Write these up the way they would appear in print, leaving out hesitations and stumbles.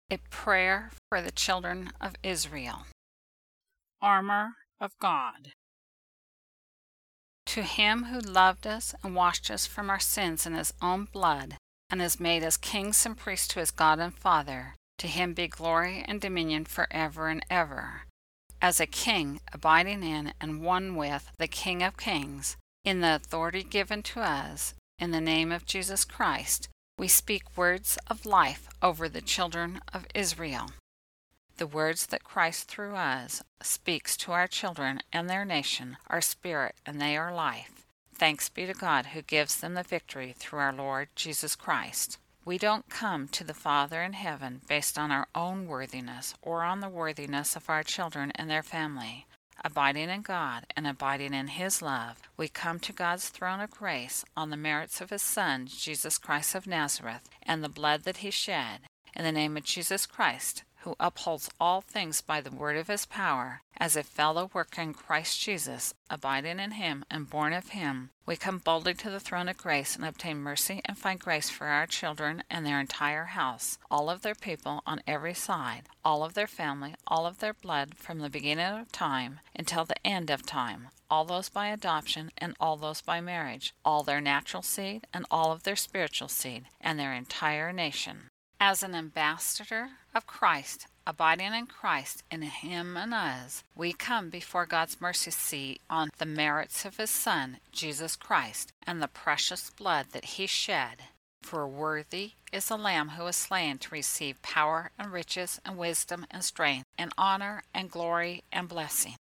A prayer for the children of Israel. Armor of God. To him who loved us and washed us from our sins in his own blood, and has made us kings and priests to his God and Father, to him be glory and dominion forever and ever. As a king, abiding in and one with the King of Kings, in the authority given to us, in the name of Jesus Christ, we speak words of life over the children of Israel. The words that Christ through us speaks to our children and their nation are spirit and they are life. Thanks be to God who gives them the victory through our Lord Jesus Christ. We don't come to the Father in heaven based on our own worthiness or on the worthiness of our children and their family. Abiding in God and abiding in His love, we come to God's throne of grace on the merits of His Son, Jesus Christ of Nazareth, and the blood that He shed. In the name of Jesus Christ, who upholds all things by the word of His power, as a fellow worker in Christ Jesus, abiding in Him and born of Him, we come boldly to the throne of grace and obtain mercy and find grace for our children and their entire house, all of their people on every side, all of their family, all of their blood from the beginning of time until the end of time, all those by adoption and all those by marriage, all their natural seed and all of their spiritual seed, and their entire nation. As an ambassador of Christ, abiding in Christ, in Him and us, we come before God's mercy seat on the merits of His Son, Jesus Christ, and the precious blood that He shed. For worthy is the Lamb who was slain to receive power and riches and wisdom and strength and honor and glory and blessing.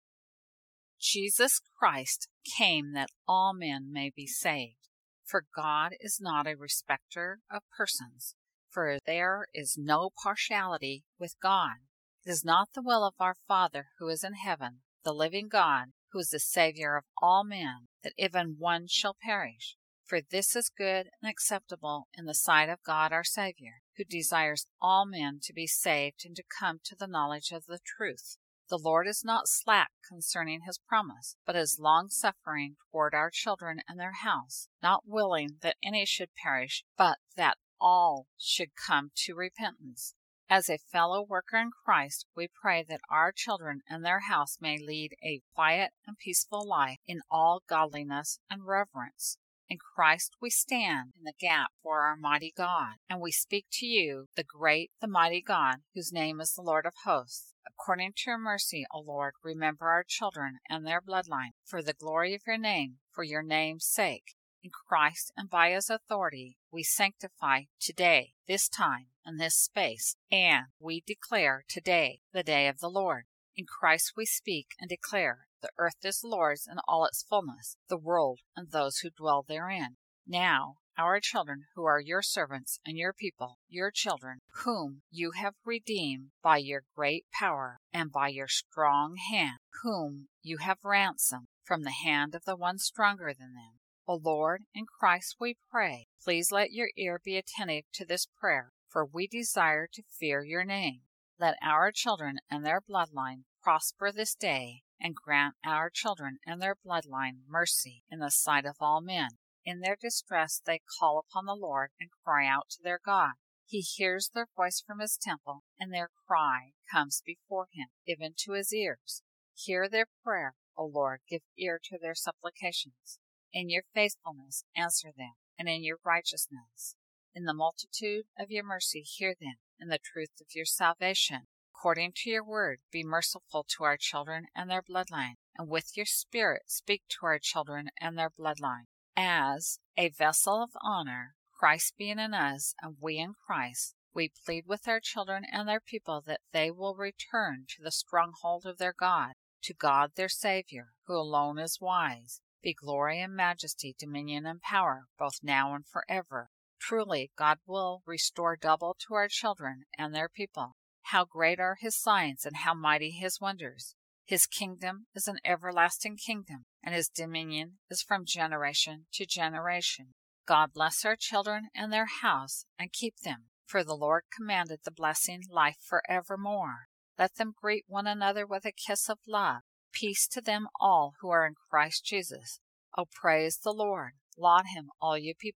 Jesus Christ came that all men may be saved. For God is not a respecter of persons. For there is no partiality with God. It is not the will of our Father who is in heaven, the living God, who is the Savior of all men, that even one shall perish. For this is good and acceptable in the sight of God our Savior, who desires all men to be saved and to come to the knowledge of the truth. The Lord is not slack concerning His promise, but is long-suffering toward our children and their house, not willing that any should perish, but that all should come to repentance. As a fellow worker in Christ, we pray that our children and their house may lead a quiet and peaceful life in all godliness and reverence. In Christ we stand in the gap for our mighty God, and we speak to you, the great, the mighty God, whose name is the Lord of hosts. According to your mercy, O Lord, remember our children and their bloodline, for the glory of your name, for your name's sake. In Christ and by His authority, we sanctify today, this time, and this space, and we declare today the day of the Lord. In Christ we speak and declare, the earth is the Lord's and all its fullness, the world and those who dwell therein. Now, our children, who are your servants and your people, your children, whom you have redeemed by your great power and by your strong hand, whom you have ransomed from the hand of the one stronger than them. O Lord, in Christ we pray, please let your ear be attentive to this prayer, for we desire to fear your name. Let our children and their bloodline prosper this day, and grant our children and their bloodline mercy in the sight of all men. In their distress they call upon the Lord and cry out to their God. He hears their voice from His temple, and their cry comes before Him, even to His ears. Hear their prayer, O Lord, give ear to their supplications. In your faithfulness answer them, and in your righteousness. In the multitude of your mercy hear them, in the truth of your salvation. According to your word, be merciful to our children and their bloodline, and with your Spirit speak to our children and their bloodline. As a vessel of honor, Christ being in us, and we in Christ, we plead with our children and their people that they will return to the stronghold of their God, to God their Savior, who alone is wise. Be glory and majesty, dominion and power, both now and forever. Truly, God will restore double to our children and their people. How great are His signs, and how mighty His wonders! His kingdom is an everlasting kingdom, and His dominion is from generation to generation. God bless our children and their house, and keep them. For the Lord commanded the blessing, life forevermore. Let them greet one another with a kiss of love. Peace to them all who are in Christ Jesus. O praise the Lord. Laud Him, all you people.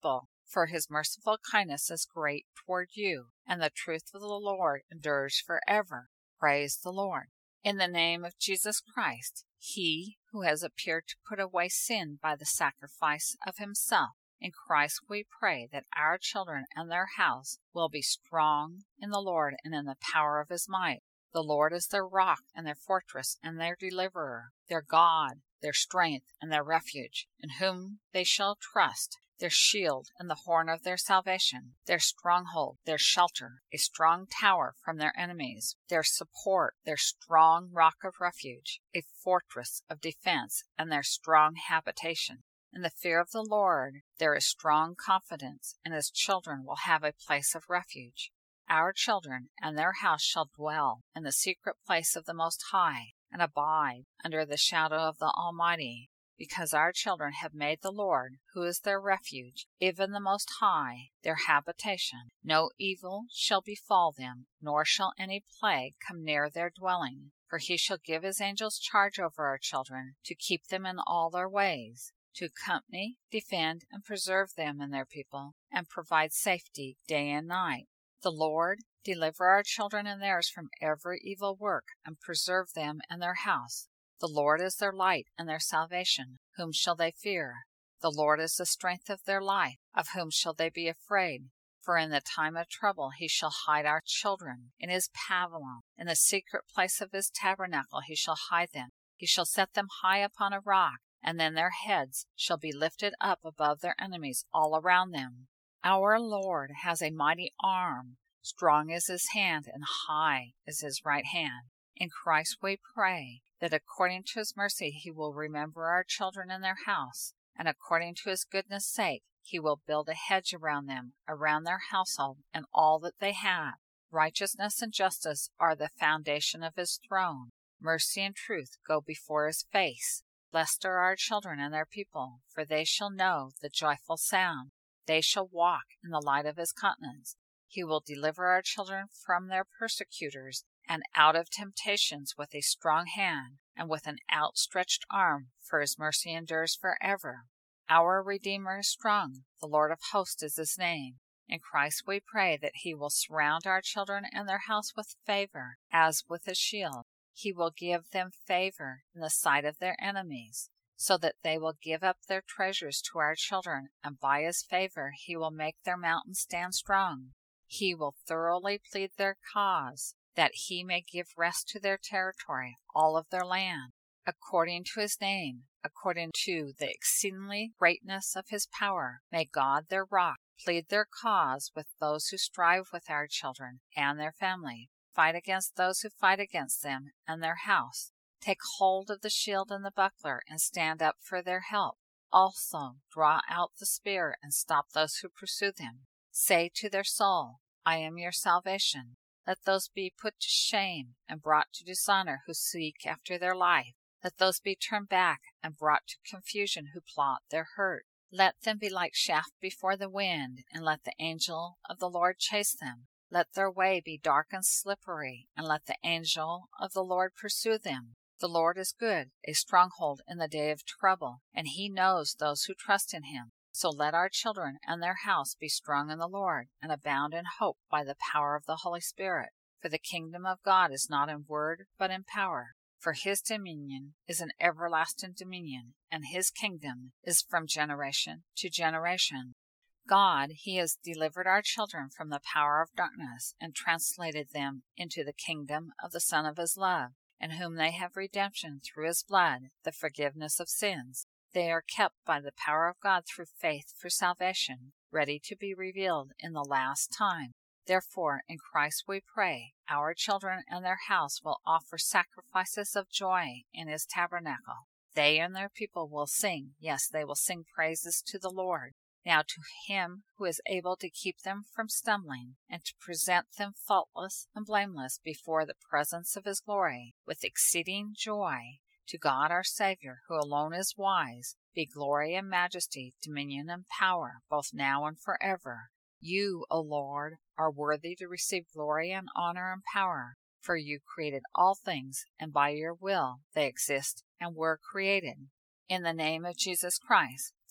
For his merciful kindness is great toward you, and the truth of the Lord endures forever. Praise the Lord. In the name of Jesus Christ, he who has appeared to put away sin by the sacrifice of himself, in Christ we pray that our children and their house will be strong in the Lord and in the power of his might. The Lord is their rock and their fortress and their deliverer, their God, their strength and their refuge, in whom they shall trust, their shield and the horn of their salvation, their stronghold, their shelter, a strong tower from their enemies, their support, their strong rock of refuge, a fortress of defense, and their strong habitation. In the fear of the Lord there is strong confidence, and his children will have a place of refuge. Our children and their house shall dwell in the secret place of the Most High, and abide under the shadow of the Almighty, because our children have made the Lord, who is their refuge, even the Most High, their habitation. No evil shall befall them, nor shall any plague come near their dwelling. For he shall give his angels charge over our children, to keep them in all their ways, to accompany, defend, and preserve them and their people, and provide safety day and night. The Lord deliver our children and theirs from every evil work, and preserve them and their house. The Lord is their light and their salvation. Whom shall they fear? The Lord is the strength of their life. Of whom shall they be afraid? For in the time of trouble he shall hide our children. In his pavilion, in the secret place of his tabernacle he shall hide them. He shall set them high upon a rock, and then their heads shall be lifted up above their enemies all around them. Our Lord has a mighty arm, strong is his hand, and high is his right hand. In Christ we pray that according to his mercy he will remember our children and their house, and according to his goodness' sake he will build a hedge around them, around their household and all that they have. Righteousness and justice are the foundation of his throne. Mercy and truth go before his face. Blessed are our children and their people, for they shall know the joyful sound. They shall walk in the light of his countenance. He will deliver our children from their persecutors, and out of temptations with a strong hand, and with an outstretched arm, for his mercy endures forever. Our Redeemer is strong, the Lord of hosts is his name. In Christ we pray that he will surround our children and their house with favor, as with a shield. He will give them favor in the sight of their enemies, so that they will give up their treasures to our children, and by his favor he will make their mountains stand strong. He will thoroughly plead their cause, that he may give rest to their territory, all of their land, according to his name, according to the exceedingly greatness of his power. May God, their rock, plead their cause with those who strive with our children and their family. Fight against those who fight against them and their house. Take hold of the shield and the buckler, and stand up for their help. Also draw out the spear, and stop those who pursue them. Say to their soul, I am your salvation. Let those be put to shame and brought to dishonor who seek after their life. Let those be turned back and brought to confusion who plot their hurt. Let them be like chaff before the wind, and let the angel of the Lord chase them. Let their way be dark and slippery, and let the angel of the Lord pursue them. The Lord is good, a stronghold in the day of trouble, and he knows those who trust in him. So let our children and their house be strong in the Lord, and abound in hope by the power of the Holy Spirit. For the kingdom of God is not in word, but in power. For his dominion is an everlasting dominion, and his kingdom is from generation to generation. God, he has delivered our children from the power of darkness, and translated them into the kingdom of the Son of his love, in whom they have redemption through his blood, the forgiveness of sins. They are kept by the power of God through faith for salvation, ready to be revealed in the last time. Therefore, in Christ we pray, our children and their house will offer sacrifices of joy in his tabernacle. They and their people will sing, yes, they will sing praises to the Lord. Now to him who is able to keep them from stumbling, and to present them faultless and blameless before the presence of his glory, with exceeding joy, to God our Savior, who alone is wise, be glory and majesty, dominion and power, both now and forever. You, O Lord, are worthy to receive glory and honor and power, for you created all things, and by your will they exist and were created. In the name of Jesus Christ,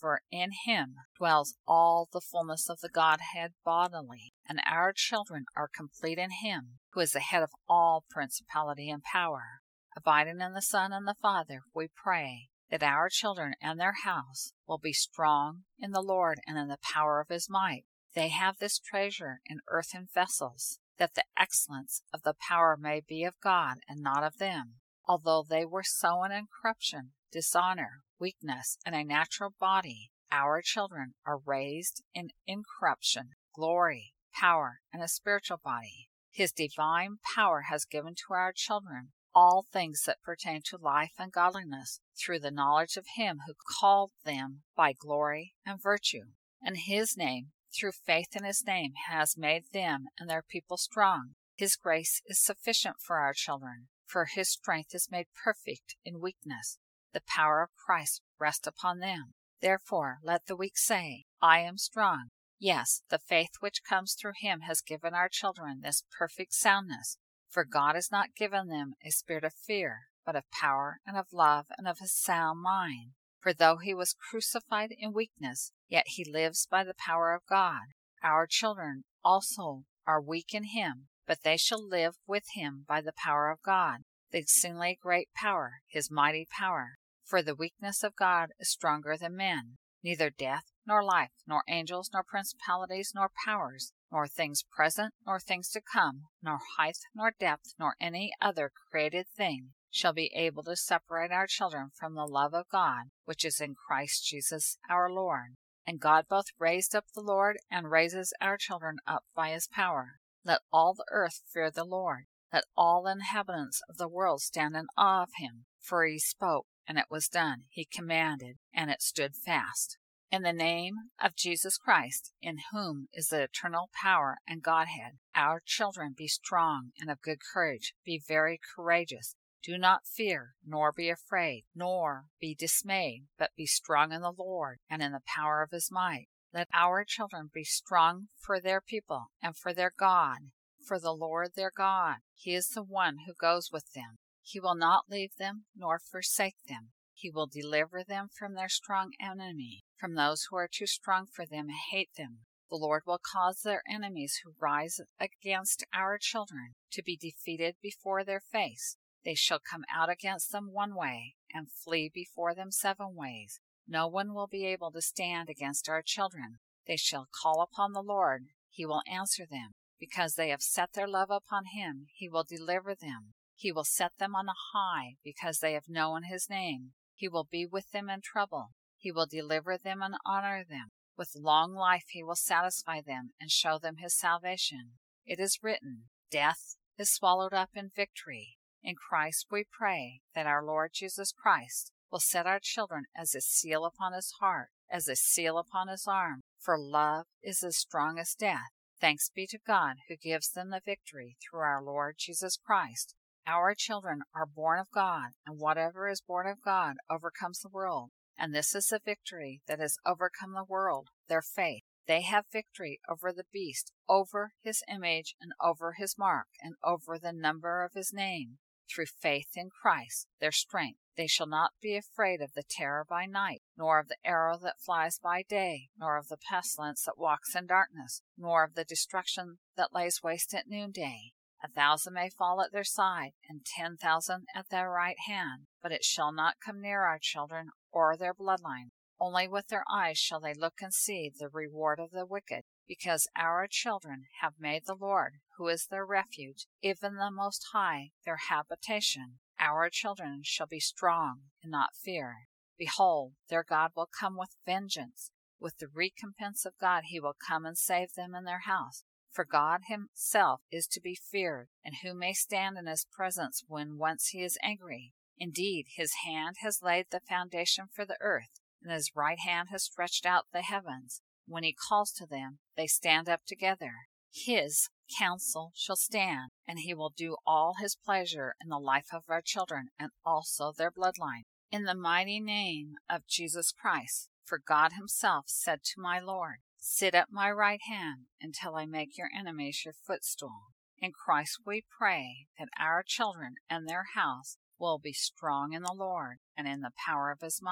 for in him dwells all the fullness of the Godhead bodily, and our children are complete in him, who is the head of all principality and power. Abiding in the Son and the Father, we pray that our children and their house will be strong in the Lord and in the power of his might. They have this treasure in earthen vessels, that the excellence of the power may be of God and not of them. Although they were sown in corruption, dishonor, weakness, and a natural body, our children are raised in incorruption, glory, power, and a spiritual body. His divine power has given to our children all things that pertain to life and godliness, through the knowledge of him who called them by glory and virtue. And his name, through faith in his name, has made them and their people strong. His grace is sufficient for our children, for his strength is made perfect in weakness. The power of Christ rests upon them. Therefore let the weak say, I am strong. Yes, the faith which comes through him has given our children this perfect soundness. For God has not given them a spirit of fear, but of power and of love and of a sound mind. For though he was crucified in weakness, yet he lives by the power of God. Our children also are weak in him, but they shall live with him by the power of God, the exceedingly great power, his mighty power. For the weakness of God is stronger than men. Neither death, nor life, nor angels, nor principalities, nor powers, nor things present, nor things to come, nor height, nor depth, nor any other created thing shall be able to separate our children from the love of God, which is in Christ Jesus our Lord. And God both raised up the Lord and raises our children up by his power. Let all the earth fear the Lord. Let all the inhabitants of the world stand in awe of him. For he spoke, and it was done. He commanded, and it stood fast. In the name of Jesus Christ, in whom is the eternal power and Godhead, our children, be strong and of good courage. Be very courageous. Do not fear, nor be afraid, nor be dismayed, but be strong in the Lord and in the power of his might. Let our children be strong for their people and for their God, for the Lord their God. He is the one who goes with them. He will not leave them nor forsake them. He will deliver them from their strong enemy, from those who are too strong for them and hate them. The Lord will cause their enemies who rise against our children to be defeated before their face. They shall come out against them one way and flee before them 7 ways. No one will be able to stand against our children. They shall call upon the Lord. He will answer them. Because they have set their love upon him, he will deliver them. He will set them on high because they have known his name. He will be with them in trouble. He will deliver them and honor them. With long life he will satisfy them and show them his salvation. It is written, death is swallowed up in victory. In Christ we pray that our Lord Jesus Christ will set our children as a seal upon his heart, as a seal upon his arm, for love is as strong as death. Thanks be to God who gives them the victory through our Lord Jesus Christ. Our children are born of God, and whatever is born of God overcomes the world. And this is the victory that has overcome the world, their faith. They have victory over the beast, over his image, and over his mark, and over the number of his name. Through faith in Christ, their strength, they shall not be afraid of the terror by night, nor of the arrow that flies by day, nor of the pestilence that walks in darkness, nor of the destruction that lays waste at noonday. 1,000 may fall at their side, and 10,000 at their right hand, but it shall not come near our children or their bloodline. Only with their eyes shall they look and see the reward of the wicked, because our children have made the Lord, who is their refuge, even the Most High, their habitation. Our children shall be strong and not fear. Behold, their God will come with vengeance. With the recompense of God he will come and save them in their house. For God himself is to be feared, and who may stand in his presence when once he is angry? Indeed, his hand has laid the foundation for the earth, and his right hand has stretched out the heavens. When he calls to them, they stand up together. His counsel shall stand, and he will do all his pleasure in the life of our children and also their bloodline. In the mighty name of Jesus Christ, for God himself said to my Lord, sit at my right hand until I make your enemies your footstool. In Christ we pray that our children and their house will be strong in the Lord and in the power of his might.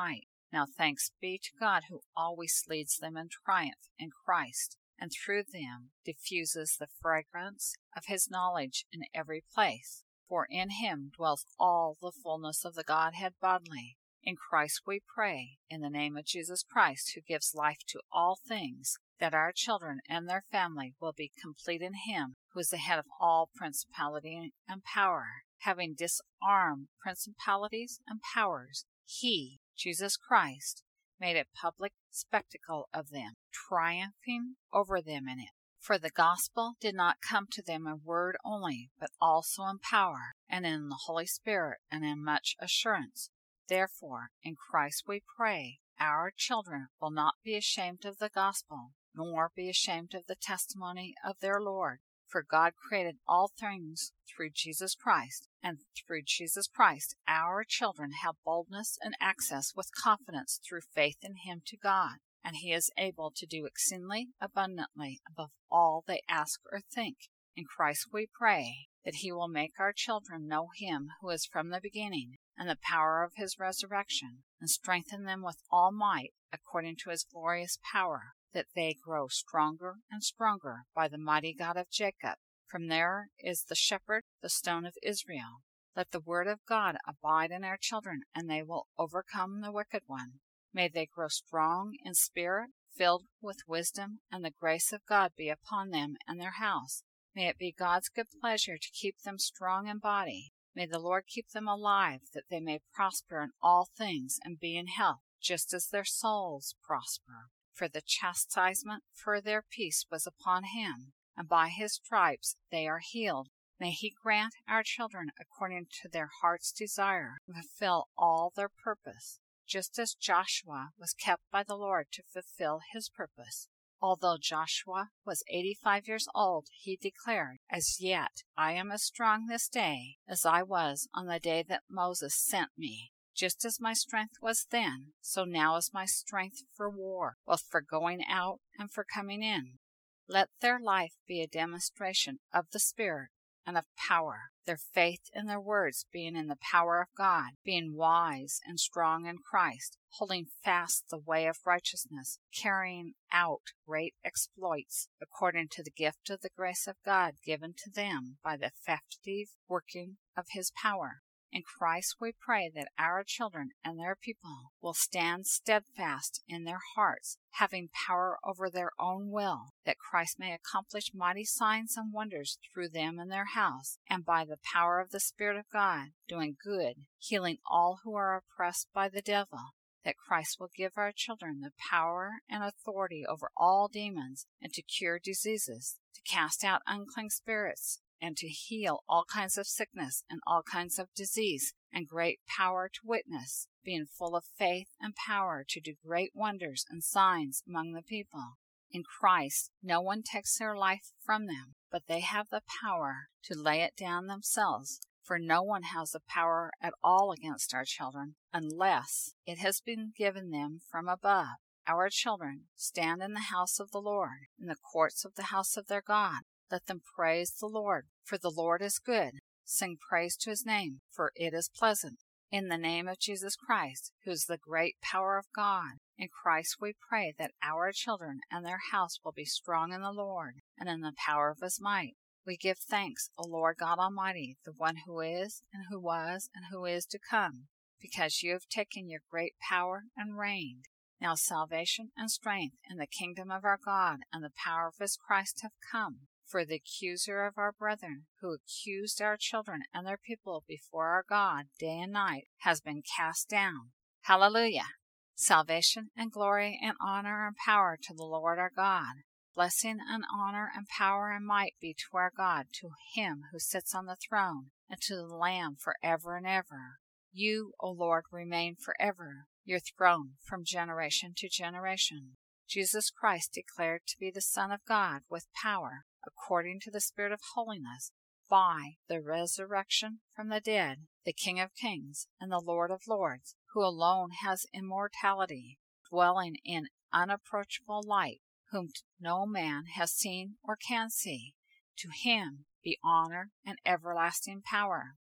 Now thanks be to God who always leads them in triumph in Christ, and through them diffuses the fragrance of his knowledge in every place. For in him dwells all the fullness of the Godhead bodily. In Christ we pray, in the name of Jesus Christ, who gives life to all things, that our children and their family will be complete in him, who is the head of all principality and power. Having disarmed principalities and powers, he, Jesus Christ, made a public spectacle of them, triumphing over them in it. For the gospel did not come to them in word only, but also in power, and in the Holy Spirit, and in much assurance. Therefore, in Christ we pray, our children will not be ashamed of the gospel, nor be ashamed of the testimony of their Lord. For God created all things through Jesus Christ, and through Jesus Christ our children have boldness and access with confidence through faith in him to God. And he is able to do exceedingly abundantly above all they ask or think. In Christ we pray that he will make our children know him who is from the beginning, and the power of his resurrection, and strengthen them with all might according to his glorious power, that they grow stronger and stronger by the mighty God of Jacob. From there is the shepherd, the stone of Israel. Let the word of God abide in our children, and they will overcome the wicked one. May they grow strong in spirit, filled with wisdom, and the grace of God be upon them and their house. May it be God's good pleasure to keep them strong in body. May the Lord keep them alive, that they may prosper in all things and be in health, just as their souls prosper. For the chastisement for their peace was upon him, and by his stripes they are healed. May he grant our children according to their heart's desire, and fulfill all their purpose, just as Joshua was kept by the Lord to fulfill his purpose. Although Joshua was 85 years old, he declared, "As yet I am as strong this day as I was on the day that Moses sent me. Just as my strength was then, so now is my strength for war, both for going out and for coming in." Let their life be a demonstration of the Spirit and of power, their faith in their words being in the power of God, being wise and strong in Christ, holding fast the way of righteousness, carrying out great exploits according to the gift of the grace of God given to them by the effective working of his power. In Christ we pray that our children and their people will stand steadfast in their hearts, having power over their own will, that Christ may accomplish mighty signs and wonders through them in their house, and by the power of the Spirit of God, doing good, healing all who are oppressed by the devil, that Christ will give our children the power and authority over all demons, and to cure diseases, to cast out unclean spirits, and to heal all kinds of sickness and all kinds of disease, and great power to witness, being full of faith and power to do great wonders and signs among the people. In Christ no one takes their life from them, but they have the power to lay it down themselves, for no one has the power at all against our children, unless it has been given them from above. Our children stand in the house of the Lord, in the courts of the house of their God. Let them praise the Lord, for the Lord is good. Sing praise to his name, for it is pleasant. In the name of Jesus Christ, who is the great power of God, in Christ we pray that our children and their house will be strong in the Lord and in the power of his might. We give thanks, O Lord God Almighty, the one who is, and who was, and who is to come, because you have taken your great power and reigned. Now salvation and strength in the kingdom of our God and the power of his Christ have come. For the accuser of our brethren, who accused our children and their people before our God day and night, has been cast down. Hallelujah! Salvation and glory and honor and power to the Lord our God. Blessing and honor and power and might be to our God, to him who sits on the throne, and to the Lamb forever and ever. You, O Lord, remain forever, your throne from generation to generation. Jesus Christ declared to be the Son of God with power, according to the Spirit of holiness, by the resurrection from the dead, the King of kings and the Lord of lords, who alone has immortality, dwelling in unapproachable light, whom no man has seen or can see. To him be honor and everlasting power.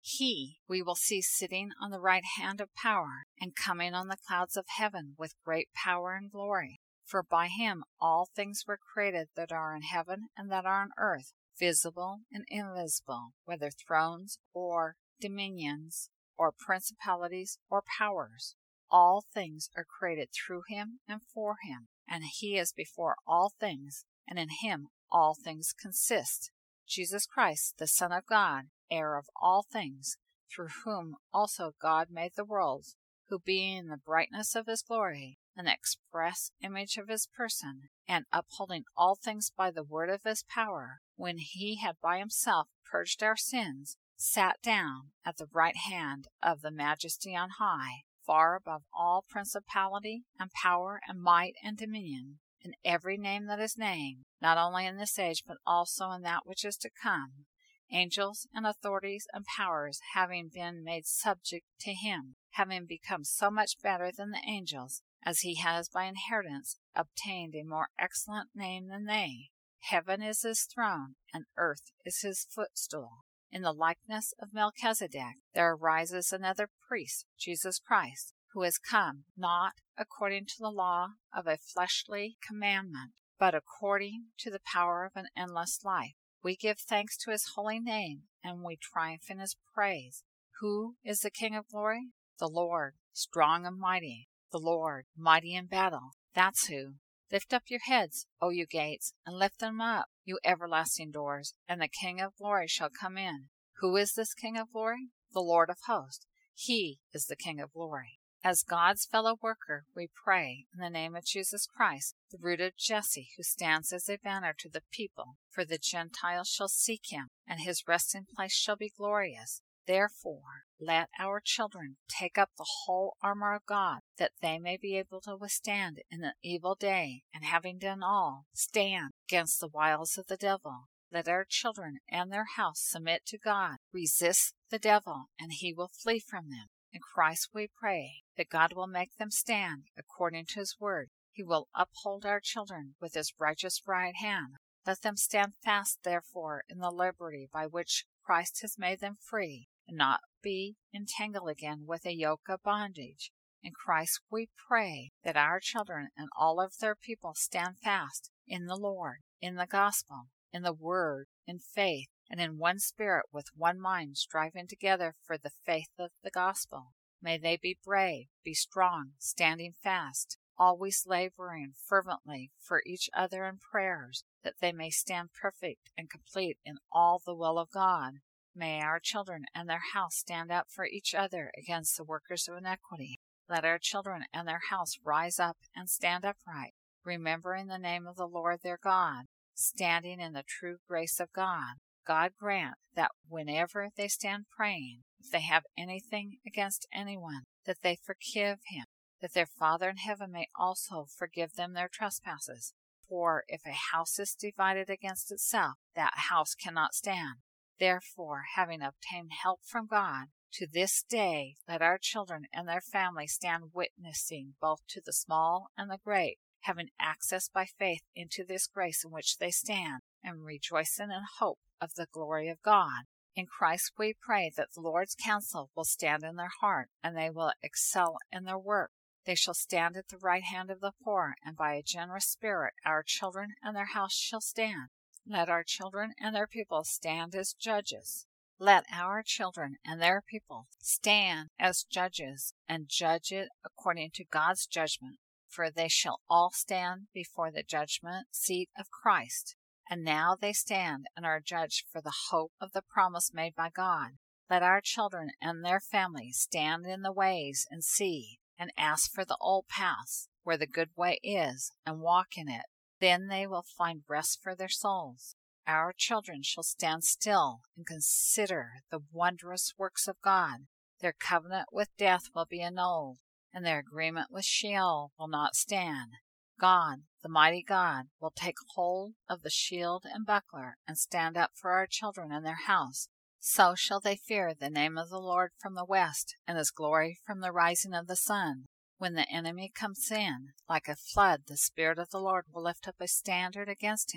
He we will see sitting on the right hand of power, and coming on the clouds of heaven with great power and glory. For by him all things were created that are in heaven and that are on earth, visible and invisible, whether thrones or dominions, or principalities or powers. All things are created through him and for him, and he is before all things, and in him all things consist. Jesus Christ, the Son of God, heir of all things, through whom also God made the worlds, who being in the brightness of his glory, and the express image of his person, and upholding all things by the word of his power, when he had by himself purged our sins, sat down at the right hand of the Majesty on high, far above all principality and power and might and dominion, and every name that is named, not only in this age but also in that which is to come, angels and authorities and powers having been made subject to him, having become so much better than the angels, as he has by inheritance obtained a more excellent name than they. Heaven is his throne, and earth is his footstool. In the likeness of Melchizedek there arises another priest, Jesus Christ, who has come, not according to the law of a fleshly commandment, but according to the power of an endless life. We give thanks to his holy name, and we triumph in his praise. Who is the King of glory? The Lord, strong and mighty. The Lord, mighty in battle. That's who. Lift up your heads, O you gates, and lift them up, you everlasting doors, and the King of glory shall come in. Who is this King of glory? The Lord of hosts. He is the King of glory. As God's fellow worker, we pray in the name of Jesus Christ, the root of Jesse, who stands as a banner to the people. For the Gentiles shall seek him, and his resting place shall be glorious. Therefore, let our children take up the whole armor of God, that they may be able to withstand in the evil day, and having done all, stand against the wiles of the devil. Let our children and their house submit to God. Resist the devil, and he will flee from them. In Christ we pray that God will make them stand according to his word. He will uphold our children with his righteous right hand. Let them stand fast, therefore, in the liberty by which Christ has made them free, and not be entangled again with a yoke of bondage. In Christ we pray that our children and all of their people stand fast in the Lord, in the gospel, in the word, in faith, and in one spirit with one mind, striving together for the faith of the gospel. May they be brave, be strong, standing fast, always laboring fervently for each other in prayers, that they may stand perfect and complete in all the will of God. May our children and their house stand up for each other against the workers of iniquity. Let our children and their house rise up and stand upright, remembering the name of the Lord their God, standing in the true grace of God. God grant that whenever they stand praying, if they have anything against anyone, that they forgive him, that their Father in heaven may also forgive them their trespasses. For if a house is divided against itself, that house cannot stand. Therefore, having obtained help from God, to this day let our children and their families stand witnessing both to the small and the great, having access by faith into this grace in which they stand, and rejoicing in hope of the glory of God. In Christ we pray that the Lord's counsel will stand in their heart, and they will excel in their work. They shall stand at the right hand of the poor, and by a generous spirit our children and their house shall stand. Let our children and their people stand as judges. Let our children and their people stand as judges, and judge it according to God's judgment, for they shall all stand before the judgment seat of Christ. And now they stand and are judged for the hope of the promise made by God. Let our children and their families stand in the ways and see, and ask for the old paths, where the good way is, and walk in it. Then they will find rest for their souls. Our children shall stand still and consider the wondrous works of God. Their covenant with death will be annulled, and their agreement with Sheol will not stand. God, the mighty God, will take hold of the shield and buckler, and stand up for our children and their house. So shall they fear the name of the Lord from the west, and his glory from the rising of the sun. When the enemy comes in, like a flood, the Spirit of the Lord will lift up a standard against him.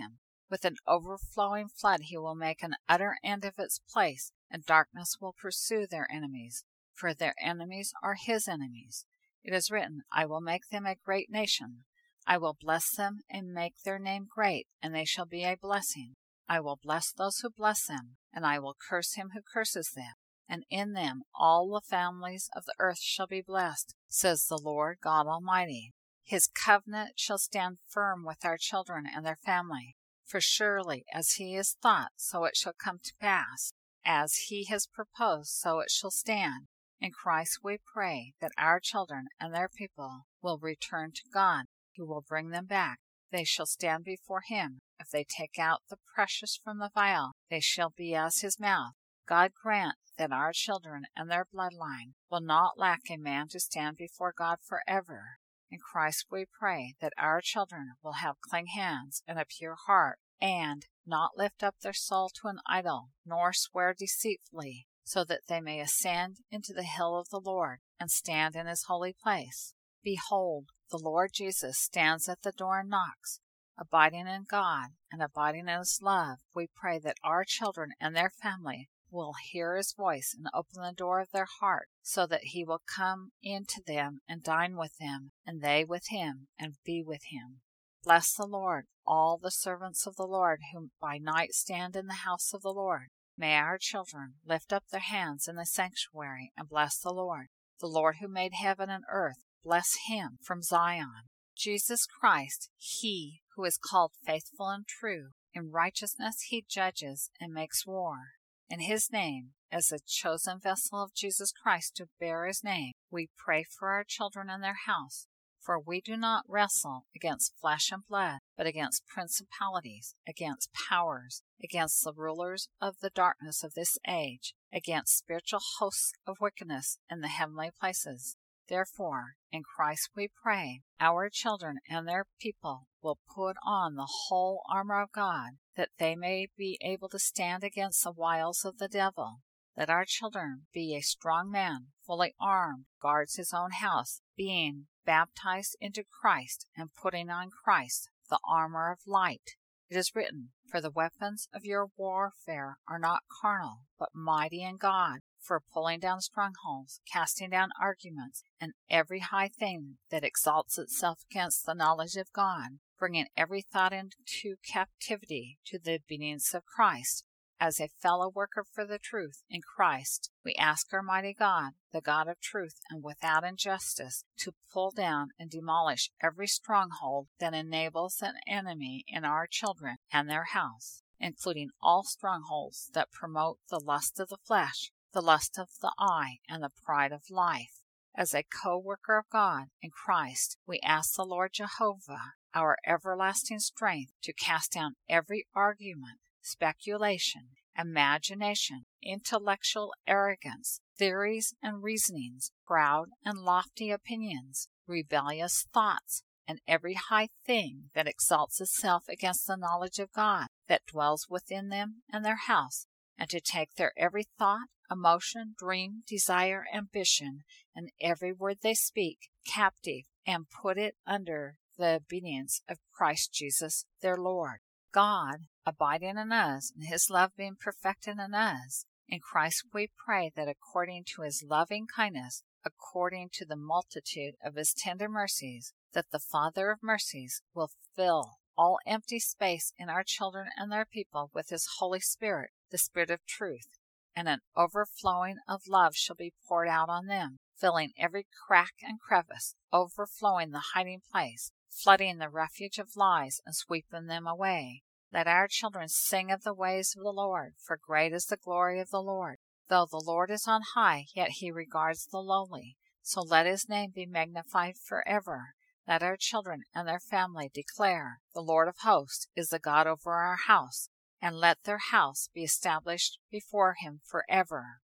With an overflowing flood he will make an utter end of its place, and darkness will pursue their enemies, for their enemies are his enemies. It is written, I will make them a great nation. I will bless them and make their name great, and they shall be a blessing. I will bless those who bless them, and I will curse him who curses them. And in them all the families of the earth shall be blessed, says the Lord God Almighty. His covenant shall stand firm with our children and their family. For surely as he has thought, so it shall come to pass. As he has proposed, so it shall stand. In Christ we pray that our children and their people will return to God, who will bring them back. They shall stand before him. If they take out the precious from the vial, they shall be as his mouth. God grant that our children and their bloodline will not lack a man to stand before God forever. In Christ we pray that our children will have clean hands and a pure heart, and not lift up their soul to an idol, nor swear deceitfully, so that they may ascend into the hill of the Lord, and stand in his holy place. Behold, the Lord Jesus stands at the door and knocks. Abiding in God and abiding in his love, we pray that our children and their family will hear his voice and open the door of their heart, so that he will come into them and dine with them, and they with him, and be with him. Bless the Lord, all the servants of the Lord, who by night stand in the house of the Lord. May our children lift up their hands in the sanctuary and bless the Lord. The Lord who made heaven and earth, bless him from Zion. Jesus Christ, he who is called faithful and true, in righteousness he judges and makes war. In his name, as a chosen vessel of Jesus Christ to bear his name, we pray for our children and their house. For we do not wrestle against flesh and blood, but against principalities, against powers, against the rulers of the darkness of this age, against spiritual hosts of wickedness in the heavenly places. Therefore, in Christ we pray, our children and their people will put on the whole armor of God, that they may be able to stand against the wiles of the devil. Let our children be a strong man, fully armed, guards his own house, being baptized into Christ, and putting on Christ, the armor of light. It is written, For the weapons of your warfare are not carnal, but mighty in God, for pulling down strongholds, casting down arguments, and every high thing that exalts itself against the knowledge of God, bringing every thought into captivity to the obedience of Christ. As a fellow worker for the truth in Christ, we ask Almighty God, the God of truth and without injustice, to pull down and demolish every stronghold that enables an enemy in our children and their house, including all strongholds that promote the lust of the flesh, the lust of the eye, and the pride of life. As a co-worker of God in Christ, we ask the Lord Jehovah, our everlasting strength, to cast down every argument, speculation, imagination, intellectual arrogance, theories and reasonings, proud and lofty opinions, rebellious thoughts, and every high thing that exalts itself against the knowledge of God that dwells within them and their house, and to take their every thought, emotion, dream, desire, ambition, and every word they speak captive, and put it under the obedience of Christ Jesus their Lord. God, abiding in us, and his love being perfected in us, in Christ we pray that according to his loving kindness, according to the multitude of his tender mercies, that the Father of mercies will fill all empty space in our children and their people with his Holy Spirit, the Spirit of truth, and an overflowing of love shall be poured out on them, filling every crack and crevice, overflowing the hiding place, flooding the refuge of lies and sweeping them away. Let our children sing of the ways of the Lord, for great is the glory of the Lord. Though the Lord is on high, yet he regards the lowly. So let his name be magnified forever. Let our children and their family declare, The Lord of hosts is the God over our house, and let their house be established before him forever.